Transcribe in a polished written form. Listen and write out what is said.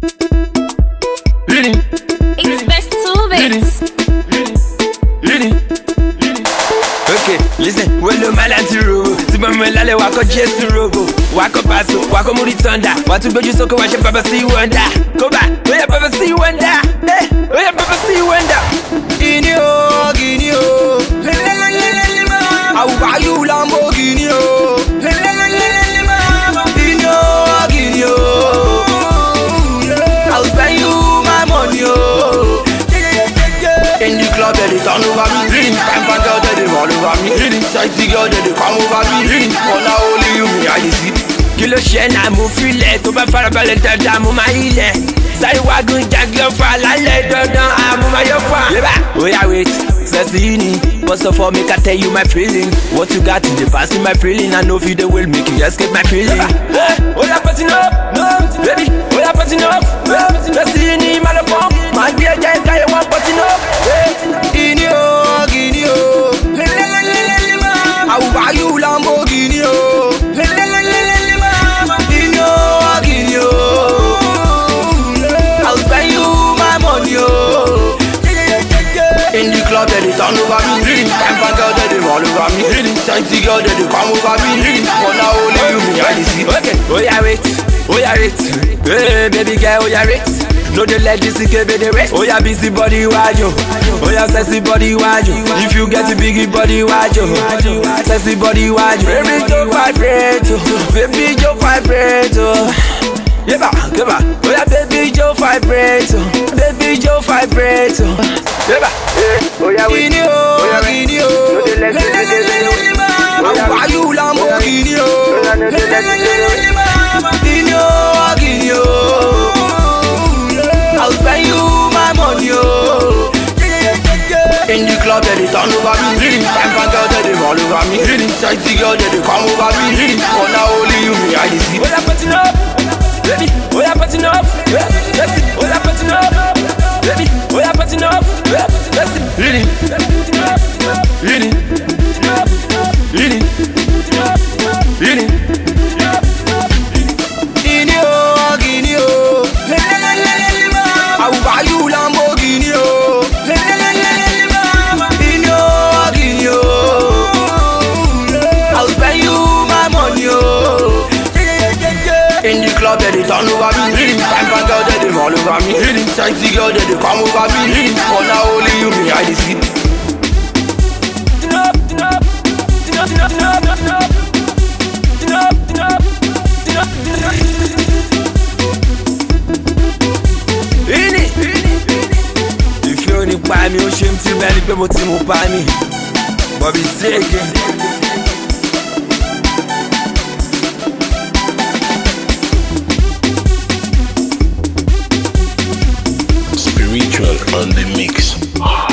It's best to bits. Okay, listen, when the man anti-robo Timamela wako Jesu robo Wako paso, wako muri thunder Watu beju soko washe papa see wonder Go back, oh yeah papa see wonder Hey, oh yeah papa see wonder Guineo, Guineo I will buy you Lamborghini Guineo, Guineo I will spend you my money In the club they turn over me Time for girl they all over me Sexy girl they come over me For now only you me I see Kilo share na mo feel it To ba farabalẹ̀ dada mo ma ilẹ̀ Sáré wagun jaglo fa lálẹ́ dandan àmú ma yọ fa Oh yeah wait, sexy ni First of all make I tell you my feeling What you got in the past in my feeling I know if you the will make you escape my feeling Oh yeah putting up, baby Oh yeah putting up, sexy ni malapong Ma gbé ẹjẹ́ káyé wọn putting up Guineo, Guineo I will buy you Lamborghini Guineo, Guineo I will spend you my money In the club they turn over me Time for girl they all over me Sexy girl they come over me For now only you me I see Okay, oh yeah wait Hey baby girl, oh yeah wait No they let this give me the rest Oh yeah busy body wajo Oh yeah sexy body wajo If you get a biggie body wajo Sexy body wajo Baby Joe vibrate Baby Joe vibrate Yeba, yeba Oh yeah baby Joe vibrate Baby Joe vibrate Yeba Oh yeah Guineo, Guineo No they let this give me the rest I will buy you Lamborghini Guineo, Guineo I'll spend you my money In the club they turn over me Time for girl they all over me Sexy girl they come over me For now only you me I see Oh yeah putting up, baby Oh yeah putting up, let's Oh yeah putting up, baby Oh yeah putting up, let's Guineo, Guineo I will buy you Lamborghini Guineo, Guineo I will spend you my money In the club they turn over me Time for girl they all over me Sexy girl they come over me For now only you me I see Ìfẹ́ ò ní pa mi, ó ṣe ń tí bẹ́ẹ̀ ni pé mo ti mú pa mi Bobby Tege Spiritual on the mix.